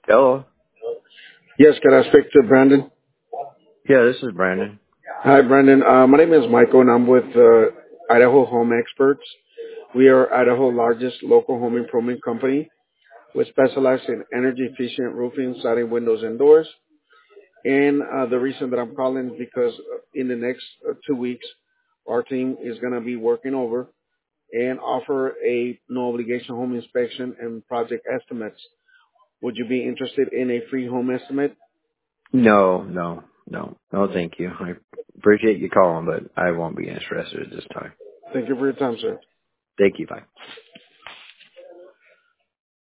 Hello. Yes, can I speak to Brandon? Yeah, this is Brandon. Hi, Brandon. My name is Michael, and I'm with Idaho Home Experts. We are Idaho's largest local home improvement company. We specialize in energy-efficient roofing, siding, windows, and doors. And the reason that I'm calling is because in the next 2 weeks, our team is going to be working over and offer a no obligation home inspection and project estimates. Would you be interested in a free home estimate? No, thank you. I appreciate you calling, but I won't be interested at this time. Thank you for your time, sir. Thank you. Bye.